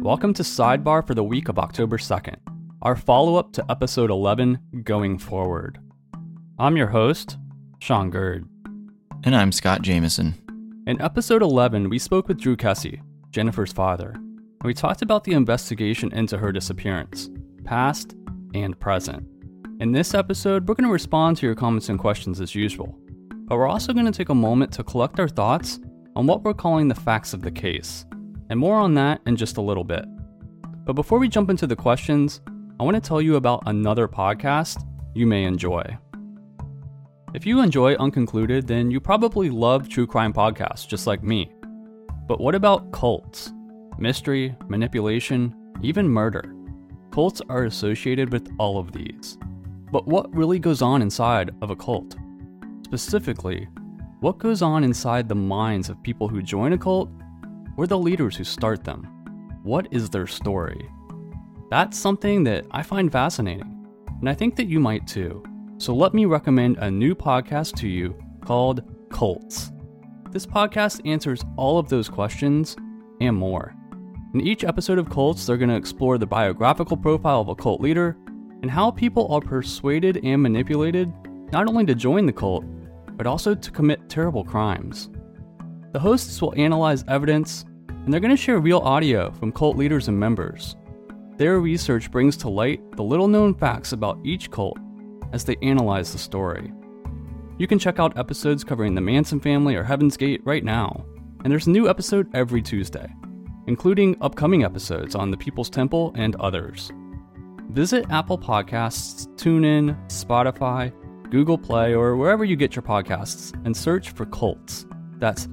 Welcome to Sidebar for the week of October 2nd, our follow-up to episode 11, Going Forward. I'm your host, Sean Gerd. And I'm Scott Jameson. In episode 11, we spoke with Drew Kessie, Jennifer's father, and we talked about the investigation into her disappearance, past and present. In this episode, we're going to respond to your comments and questions as usual, but we're also going to take a moment to collect our thoughts on what we're calling the facts of the case, and more on that in just a little bit. But before we jump into the questions, I want to tell you about another podcast you may enjoy. If you enjoy Unconcluded, then you probably love true crime podcasts just like me. But what about cults? Mystery, manipulation, even murder. Cults are associated with all of these. But what really goes on inside of a cult? Specifically, what goes on inside the minds of people who join a cult or the leaders who start them? What is their story? That's something that I find fascinating, and I think that you might too. So let me recommend a new podcast to you called Cults. This podcast answers all of those questions and more. In each episode of Cults, they're going to explore the biographical profile of a cult leader and how people are persuaded and manipulated not only to join the cult, but also to commit terrible crimes. The hosts will analyze evidence, and they're going to share real audio from cult leaders and members. Their research brings to light the little-known facts about each cult as they analyze the story. You can check out episodes covering the Manson family or Heaven's Gate right now, and there's a new episode every Tuesday, including upcoming episodes on the People's Temple and others. Visit Apple Podcasts, TuneIn, Spotify, Google Play, or wherever you get your podcasts, and search for Cults. That's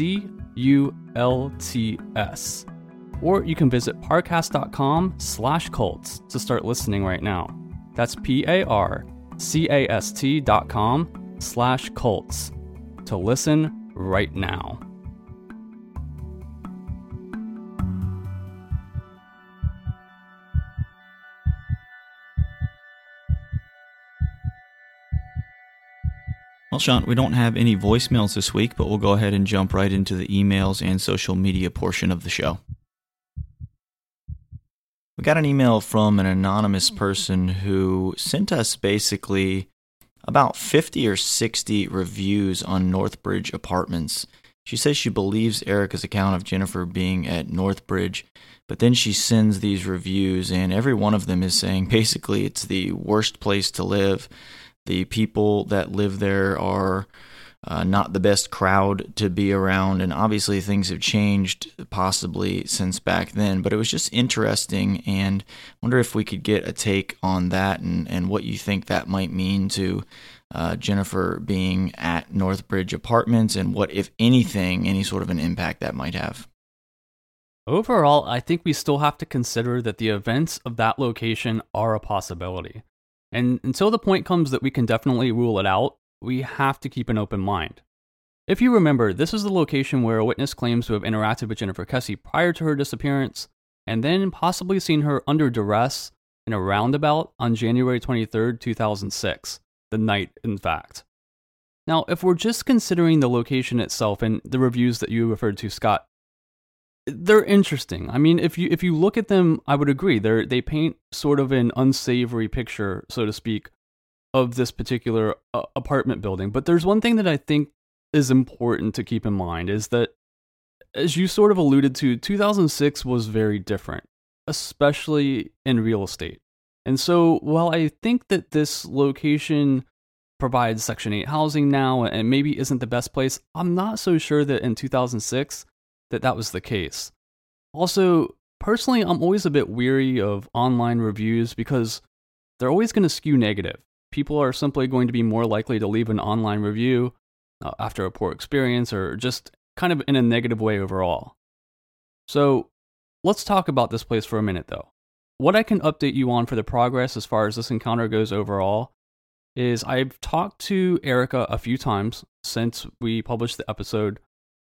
CULTS. Or you can visit parcast.com/cults to start listening right now. That's parcast.com/cults to listen right now. Well, Sean, we don't have any voicemails this week, but we'll go ahead and jump right into the emails and social media portion of the show. We got an email from an anonymous person who sent us basically about 50 or 60 reviews on Northbridge Apartments. She says she believes Erica's account of Jennifer being at Northbridge, but then she sends these reviews, and every one of them is saying basically it's the worst place to live. The people that live there are not the best crowd to be around, and obviously things have changed possibly since back then, but it was just interesting, and I wonder if we could get a take on that and what you think that might mean to Jennifer being at Northbridge Apartments, and what, if anything, any sort of an impact that might have. Overall, I think we still have to consider that the events of that location are a possibility. And until the point comes that we can definitely rule it out, we have to keep an open mind. If you remember, this is the location where a witness claims to have interacted with Jennifer Kessie prior to her disappearance, and then possibly seen her under duress in a roundabout on January 23rd, 2006, the night, in fact. Now, if we're just considering the location itself and the reviews that you referred to, Scott, they're interesting. I mean, if you look at them, I would agree. They paint sort of an unsavory picture, so to speak, of this particular apartment building. But there's one thing that I think is important to keep in mind is that, as you sort of alluded to, 2006 was very different, especially in real estate. And so while I think that this location provides Section 8 housing now and maybe isn't the best place, I'm not so sure that in 2006 that was the case. Also, personally, I'm always a bit weary of online reviews because they're always going to skew negative. People are simply going to be more likely to leave an online review after a poor experience or just kind of in a negative way overall. So let's talk about this place for a minute, though. What I can update you on for the progress as far as this encounter goes overall is I've talked to Erica a few times since we published the episode.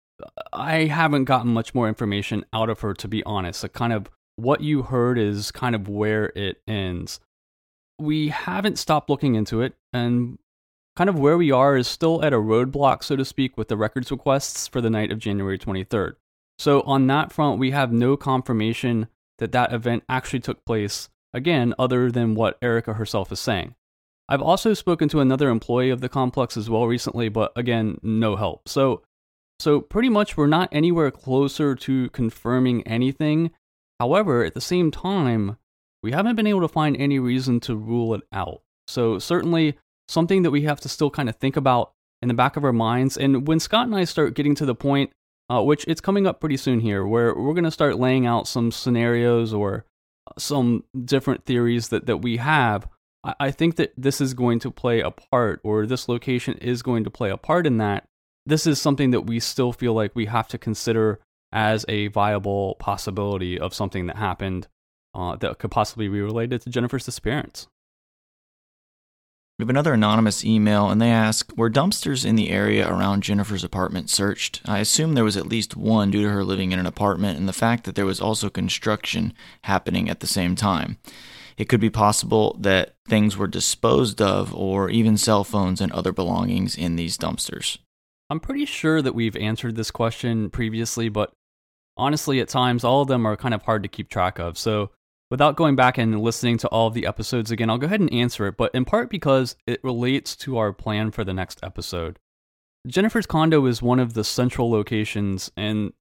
I haven't gotten much more information out of her, to be honest. Like, kind of what you heard is kind of where it ends. We haven't stopped looking into it, and kind of where we are is still at a roadblock, so to speak, with the records requests for the night of January 23rd. So on that front, we have no confirmation that that event actually took place, again, other than what Erica herself is saying. I've also spoken to another employee of the complex as well recently, but again, no help. So pretty much we're not anywhere closer to confirming anything. However, at the same time, we haven't been able to find any reason to rule it out. So certainly something that we have to still kind of think about in the back of our minds. And when Scott and I start getting to the point, which it's coming up pretty soon here, where we're going to start laying out some scenarios or some different theories that we have, I think that this is going to play a part, or this location is going to play a part in that. This is something that we still feel like we have to consider as a viable possibility of something that happened that could possibly be related to Jennifer's disappearance. We have another anonymous email, and they ask, were dumpsters in the area around Jennifer's apartment searched? I assume there was at least one due to her living in an apartment and the fact that there was also construction happening at the same time. It could be possible that things were disposed of, or even cell phones and other belongings in these dumpsters. I'm pretty sure that we've answered this question previously, but honestly, at times, all of them are kind of hard to keep track of. So without going back and listening to all of the episodes again, I'll go ahead and answer it, but in part because it relates to our plan for the next episode. Jennifer's condo is one of the central locations, and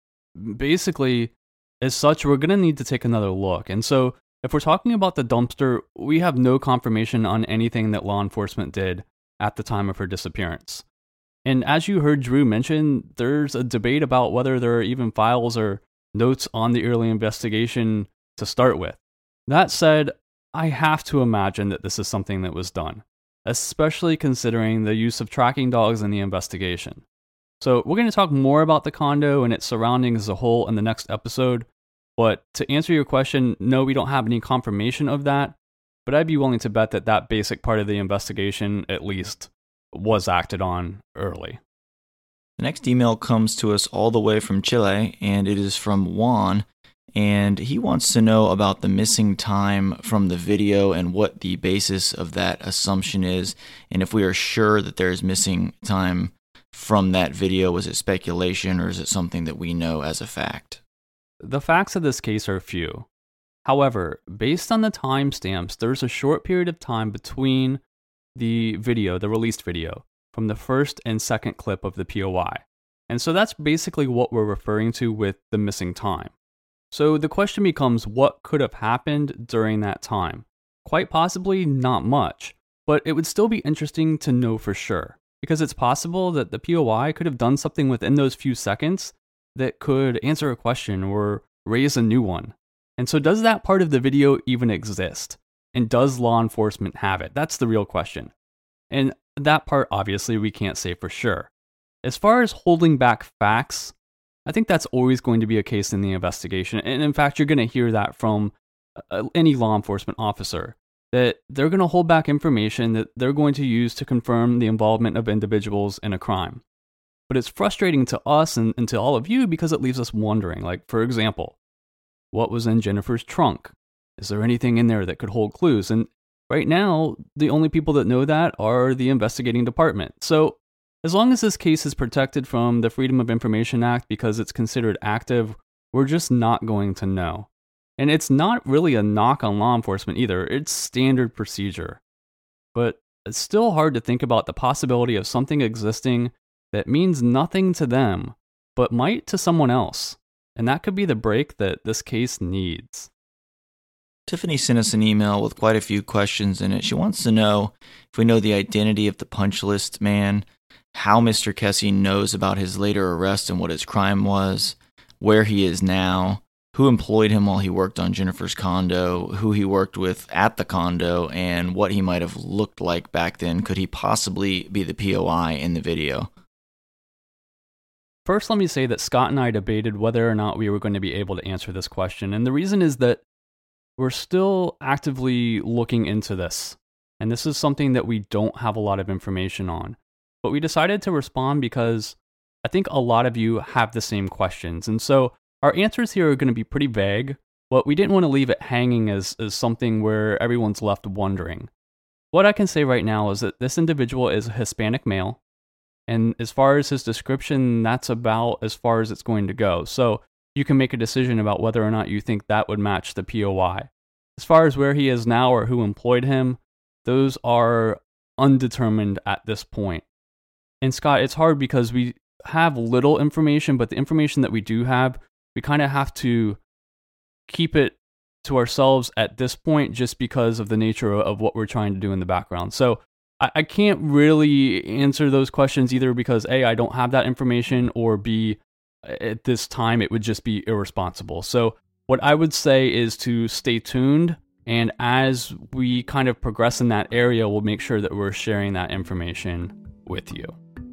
basically, as such, we're going to need to take another look. And so if we're talking about the dumpster, we have no confirmation on anything that law enforcement did at the time of her disappearance. And as you heard Drew mention, there's a debate about whether there are even files or notes on the early investigation to start with. That said, I have to imagine that this is something that was done, especially considering the use of tracking dogs in the investigation. So we're going to talk more about the condo and its surroundings as a whole in the next episode. But to answer your question, no, we don't have any confirmation of that, but I'd be willing to bet that that basic part of the investigation, at least, was acted on early. The next email comes to us all the way from Chile, and it is from Juan, and he wants to know about the missing time from the video and what the basis of that assumption is, and if we are sure that there is missing time from that video. Was it speculation, or is it something that we know as a fact? The facts of this case are few. However, based on the timestamps, there's a short period of time between the video, the released video, from the first and second clip of the POI. And so that's basically what we're referring to with the missing time. So the question becomes, what could have happened during that time? Quite possibly not much, but it would still be interesting to know for sure, because it's possible that the POI could have done something within those few seconds that could answer a question or raise a new one. And so does that part of the video even exist? And does law enforcement have it? That's the real question. And that part, obviously, we can't say for sure. As far as holding back facts, I think that's always going to be a case in the investigation. And in fact, you're going to hear that from any law enforcement officer, that they're going to hold back information that they're going to use to confirm the involvement of individuals in a crime. But it's frustrating to us and to all of you because it leaves us wondering, like, for example, what was in Jennifer's trunk? Is there anything in there that could hold clues? And right now, the only people that know that are the investigating department. So as long as this case is protected from the Freedom of Information Act because it's considered active, we're just not going to know. And it's not really a knock on law enforcement either. It's standard procedure. But it's still hard to think about the possibility of something existing that means nothing to them, but might to someone else. And that could be the break that this case needs. Tiffany sent us an email with quite a few questions in it. She wants to know if we know the identity of the punch list man, how Mr. Kesse knows about his later arrest and what his crime was, where he is now, who employed him while he worked on Jennifer's condo, who he worked with at the condo, and what he might have looked like back then. Could he possibly be the POI in the video? First, let me say that Scott and I debated whether or not we were going to be able to answer this question. And the reason is that we're still actively looking into this. And this is something that we don't have a lot of information on. But we decided to respond because I think a lot of you have the same questions. And so our answers here are going to be pretty vague, but we didn't want to leave it hanging as something where everyone's left wondering. What I can say right now is that this individual is a Hispanic male. And as far as his description, that's about as far as it's going to go. So you can make a decision about whether or not you think that would match the POI. As far as where he is now or who employed him, those are undetermined at this point. And Scott, it's hard because we have little information, but the information that we do have, we kind of have to keep it to ourselves at this point just because of the nature of what we're trying to do in the background. So I can't really answer those questions either because A, I don't have that information, or B, at this time it would just be irresponsible. So what I would say is to stay tuned, and as we kind of progress in that area, we'll make sure that we're sharing that information with you.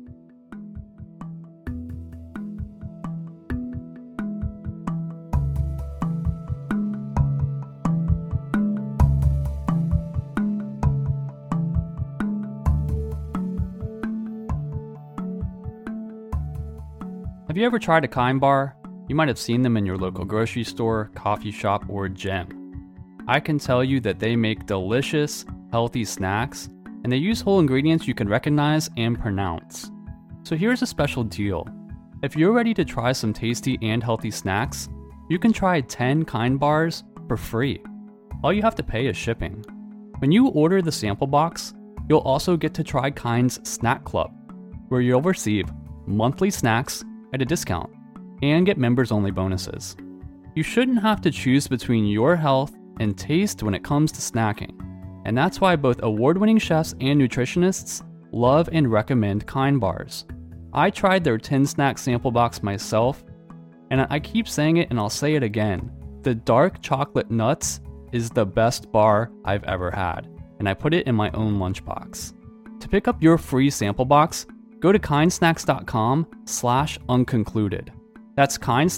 Have you ever tried a Kind bar? You might have seen them in your local grocery store, coffee shop, or gym. I can tell you that they make delicious, healthy snacks, and they use whole ingredients you can recognize and pronounce. So here's a special deal. If you're ready to try some tasty and healthy snacks, you can try 10 Kind bars for free. All you have to pay is shipping. When you order the sample box, you'll also get to try Kind's Snack Club, where you'll receive monthly snacks at a discount and get members-only bonuses. You shouldn't have to choose between your health and taste when it comes to snacking, and that's why both award-winning chefs and nutritionists love and recommend Kind bars. I tried their 10 snack sample box myself, and I keep saying it and I'll say it again. The dark chocolate nuts is the best bar I've ever had, and I put it in my own lunchbox. To pick up your free sample box, go to kindsnacks.com/unconcluded. That's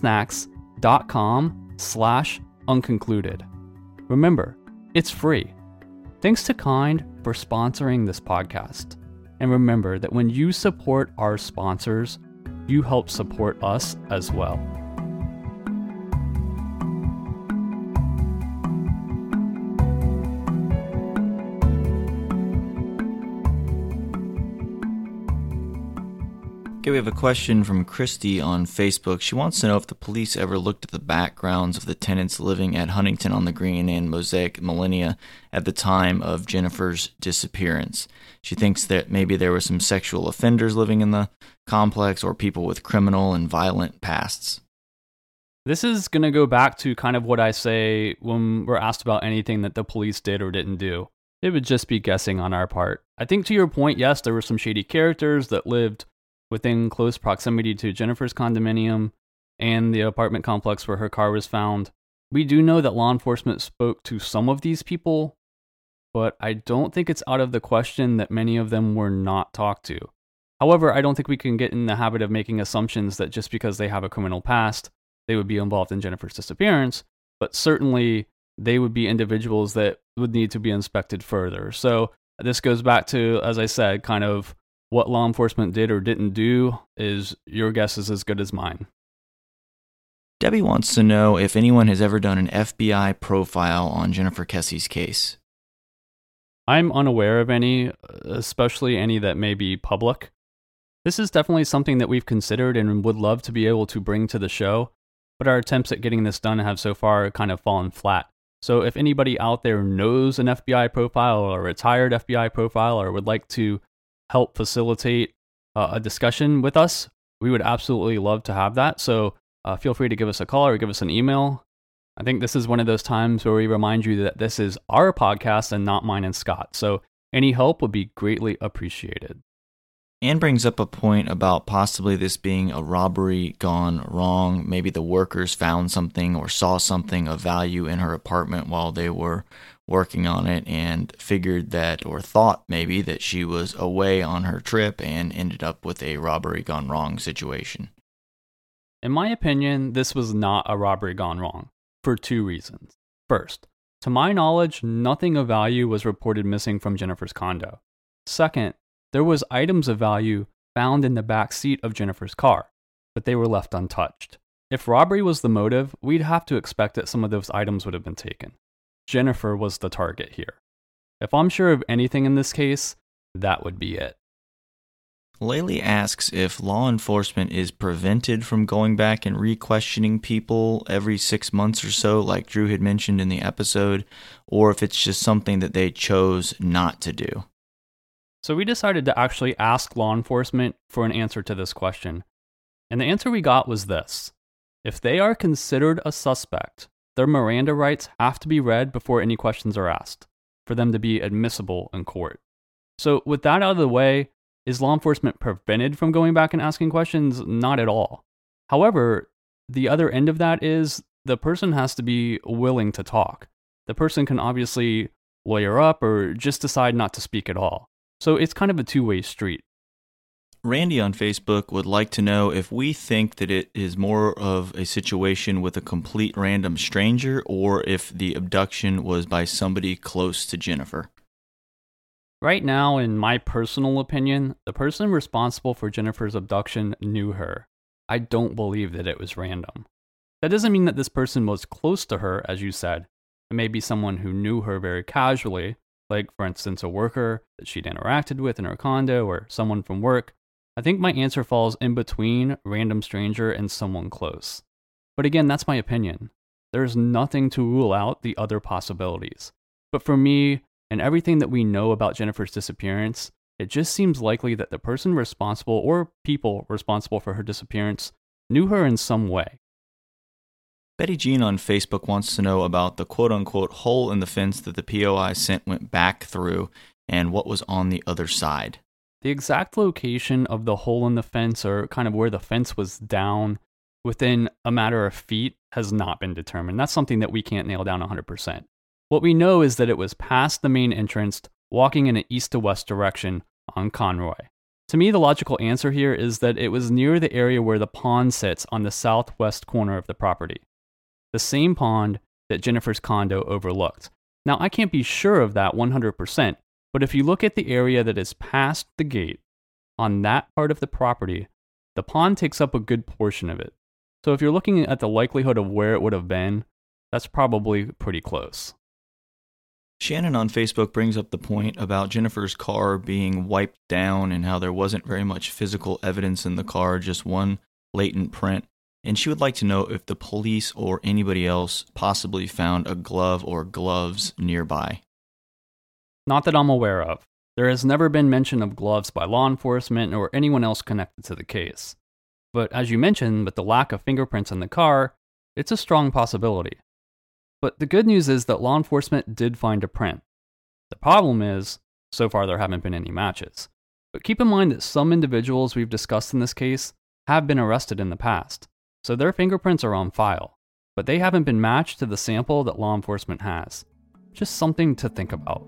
kindsnacks.com/unconcluded. Remember, it's free. Thanks to Kind for sponsoring this podcast. And remember that when you support our sponsors, you help support us as well. Okay, we have a question from Christy on Facebook. She wants to know if the police ever looked at the backgrounds of the tenants living at Huntington on the Green and Mosaic Millennia at the time of Jennifer's disappearance. She thinks that maybe there were some sexual offenders living in the complex or people with criminal and violent pasts. This is going to go back to kind of what I say when we're asked about anything that the police did or didn't do. It would just be guessing on our part. I think to your point, yes, there were some shady characters that lived within close proximity to Jennifer's condominium and the apartment complex where her car was found. We do know that law enforcement spoke to some of these people, but I don't think it's out of the question that many of them were not talked to. However, I don't think we can get in the habit of making assumptions that just because they have a criminal past, they would be involved in Jennifer's disappearance, but certainly they would be individuals that would need to be inspected further. So this goes back to, as I said, kind of what law enforcement did or didn't do is your guess is as good as mine. Debbie wants to know if anyone has ever done an FBI profile on Jennifer Kessie's case. I'm unaware of any, especially any that may be public. This is definitely something that we've considered and would love to be able to bring to the show, but our attempts at getting this done have so far kind of fallen flat. So if anybody out there knows an FBI profile or a retired FBI profile or would like to help facilitate a discussion with us, we would absolutely love to have that. So feel free to give us a call or give us an email. I think this is one of those times where we remind you that this is our podcast and not mine and Scott. So any help would be greatly appreciated. Anne brings up a point about possibly this being a robbery gone wrong. Maybe the workers found something or saw something of value in her apartment while they were working on it and figured that, or thought maybe, that she was away on her trip and ended up with a robbery gone wrong situation. In my opinion, this was not a robbery gone wrong for two reasons. First, to my knowledge, nothing of value was reported missing from Jennifer's condo. Second, there was items of value found in the back seat of Jennifer's car, but they were left untouched. If robbery was the motive, we'd have to expect that some of those items would have been taken. Jennifer was the target here. If I'm sure of anything in this case, that would be it. Laylee asks if law enforcement is prevented from going back and re-questioning people every 6 months or so, like Drew had mentioned in the episode, or if it's just something that they chose not to do. So we decided to actually ask law enforcement for an answer to this question. And the answer we got was this. If they are considered a suspect, their Miranda rights have to be read before any questions are asked, for them to be admissible in court. So with that out of the way, is law enforcement prevented from going back and asking questions? Not at all. However, the other end of that is the person has to be willing to talk. The person can obviously lawyer up or just decide not to speak at all. So it's kind of a two-way street. Randy on Facebook would like to know if we think that it is more of a situation with a complete random stranger or if the abduction was by somebody close to Jennifer. Right now, in my personal opinion, the person responsible for Jennifer's abduction knew her. I don't believe that it was random. That doesn't mean that this person was close to her, as you said. It may be someone who knew her very casually, like, for instance, a worker that she'd interacted with in her condo or someone from work. I think my answer falls in between random stranger and someone close. But again, that's my opinion. There's nothing to rule out the other possibilities. But for me, and everything that we know about Jennifer's disappearance, it just seems likely that the person responsible or people responsible for her disappearance knew her in some way. Betty Jean on Facebook wants to know about the quote-unquote hole in the fence that the POI scent went back through and what was on the other side. The exact location of the hole in the fence, or kind of where the fence was down within a matter of feet, has not been determined. That's something that we can't nail down 100%. What we know is that it was past the main entrance, walking in an east to west direction on Conroy. To me, the logical answer here is that it was near the area where the pond sits on the southwest corner of the property. The same pond that Jennifer's condo overlooked. Now, I can't be sure of that 100%, but if you look at the area that is past the gate, on that part of the property, the pond takes up a good portion of it. So if you're looking at the likelihood of where it would have been, that's probably pretty close. Shannon on Facebook brings up the point about Jennifer's car being wiped down and how there wasn't very much physical evidence in the car, just one latent print. And she would like to know if the police or anybody else possibly found a glove or gloves nearby. Not that I'm aware of. There has never been mention of gloves by law enforcement or anyone else connected to the case. But as you mentioned, with the lack of fingerprints in the car, it's a strong possibility. But the good news is that law enforcement did find a print. The problem is, so far there haven't been any matches. But keep in mind that some individuals we've discussed in this case have been arrested in the past, so their fingerprints are on file, but they haven't been matched to the sample that law enforcement has. Just something to think about.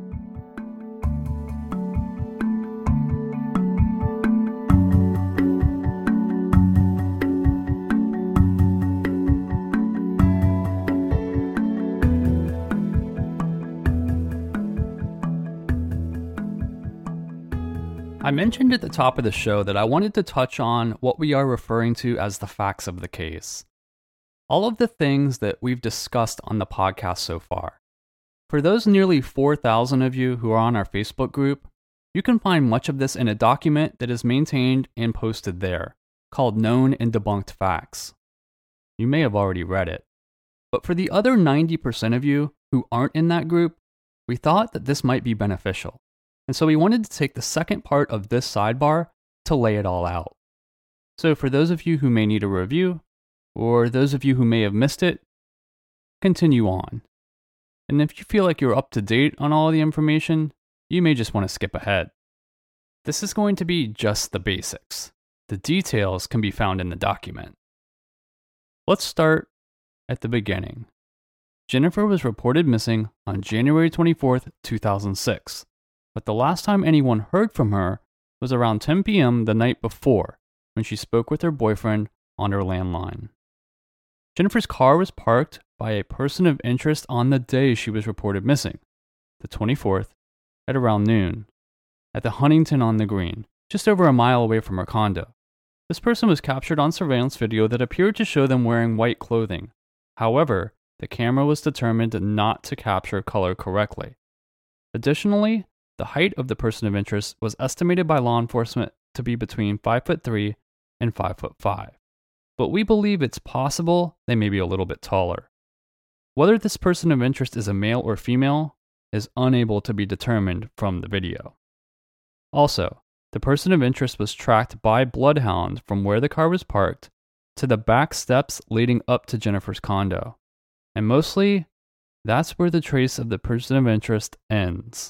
I mentioned at the top of the show that I wanted to touch on what we are referring to as the facts of the case. All of the things that we've discussed on the podcast so far. For those nearly 4,000 of you who are on our Facebook group, you can find much of this in a document that is maintained and posted there, called Known and Debunked Facts. You may have already read it. But for the other 90% of you who aren't in that group, we thought that this might be beneficial. And so we wanted to take the second part of this sidebar to lay it all out. So for those of you who may need a review, or those of you who may have missed it, continue on. And if you feel like you're up to date on all of the information, you may just want to skip ahead. This is going to be just the basics. The details can be found in the document. Let's start at the beginning. Jennifer was reported missing on January 24th, 2006. But the last time anyone heard from her was around 10 p.m. the night before, when she spoke with her boyfriend on her landline. Jennifer's car was parked by a person of interest on the day she was reported missing, the 24th, at around noon, at the Huntington on the Green, just over a mile away from her condo. This person was captured on surveillance video that appeared to show them wearing white clothing. However, the camera was determined not to capture color correctly. Additionally, the height of the person of interest was estimated by law enforcement to be between 5'3" and 5'5", but we believe it's possible they may be a little bit taller. Whether this person of interest is a male or female is unable to be determined from the video. Also, the person of interest was tracked by bloodhound from where the car was parked to the back steps leading up to Jennifer's condo. And mostly, that's where the trace of the person of interest ends.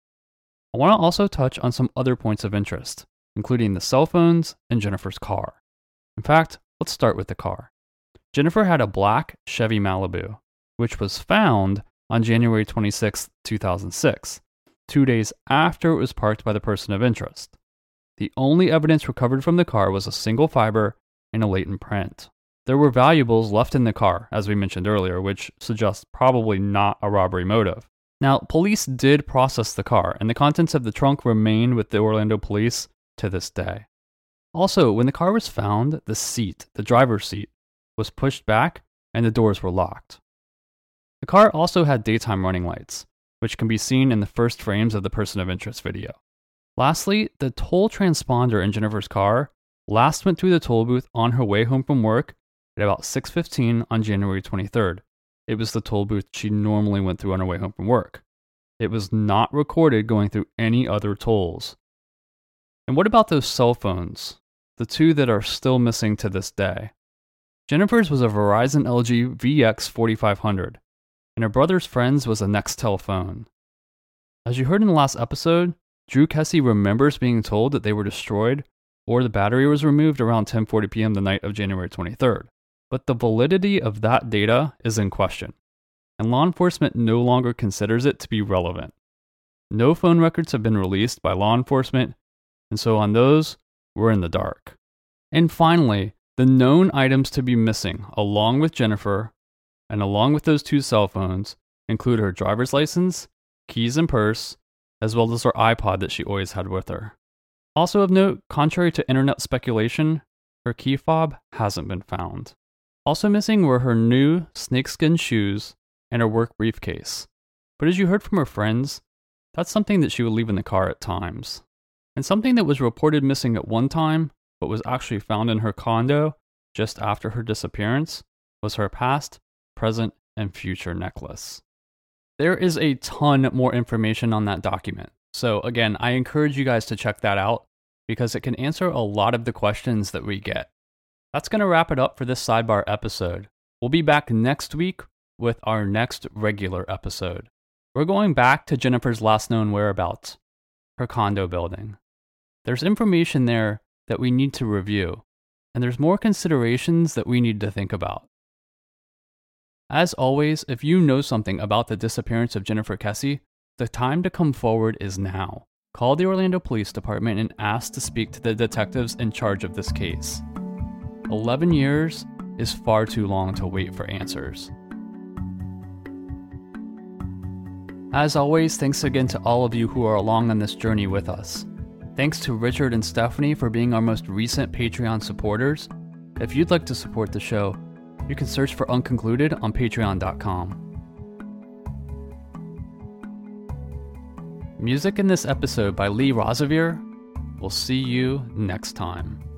I want to also touch on some other points of interest, including the cell phones and Jennifer's car. In fact, let's start with the car. Jennifer had a black Chevy Malibu, which was found on January 26, 2006, 2 days after it was parked by the person of interest. The only evidence recovered from the car was a single fiber and a latent print. There were valuables left in the car, as we mentioned earlier, which suggests probably not a robbery motive. Now, police did process the car, and the contents of the trunk remain with the Orlando police to this day. Also, when the car was found, the seat, the driver's seat, was pushed back and the doors were locked. The car also had daytime running lights, which can be seen in the first frames of the person of interest video. Lastly, the toll transponder in Jennifer's car last went through the toll booth on her way home from work at about 6:15 on January 23rd. It was the toll booth she normally went through on her way home from work. It was not recorded going through any other tolls. And what about those cell phones? The two that are still missing to this day. Jennifer's was a Verizon LG VX 4500, and her brother's friend's was a Nextel phone. As you heard in the last episode, Drew Kesse remembers being told that they were destroyed or the battery was removed around 10:40 p.m. the night of January 23rd. But the validity of that data is in question, and law enforcement no longer considers it to be relevant. No phone records have been released by law enforcement, and so on those, we're in the dark. And finally, the known items to be missing, along with Jennifer, and along with those two cell phones, include her driver's license, keys and purse, as well as her iPod that she always had with her. Also of note, contrary to internet speculation, her key fob hasn't been found. Also missing were her new snakeskin shoes and her work briefcase. But as you heard from her friends, that's something that she would leave in the car at times. And something that was reported missing at one time, but was actually found in her condo just after her disappearance, was her past, present, and future necklace. There is a ton more information on that document. So again, I encourage you guys to check that out because it can answer a lot of the questions that we get. That's going to wrap it up for this sidebar episode. We'll be back next week with our next regular episode. We're going back to Jennifer's last known whereabouts, her condo building. There's information there that we need to review, and there's more considerations that we need to think about. As always, if you know something about the disappearance of Jennifer Kesse, the time to come forward is now. Call the Orlando Police Department and ask to speak to the detectives in charge of this case. 11 years is far too long to wait for answers. As always, thanks again to all of you who are along on this journey with us. Thanks to Richard and Stephanie for being our most recent Patreon supporters. If you'd like to support the show, you can search for Unconcluded on patreon.com. Music in this episode by Lee Rosevere. We'll see you next time.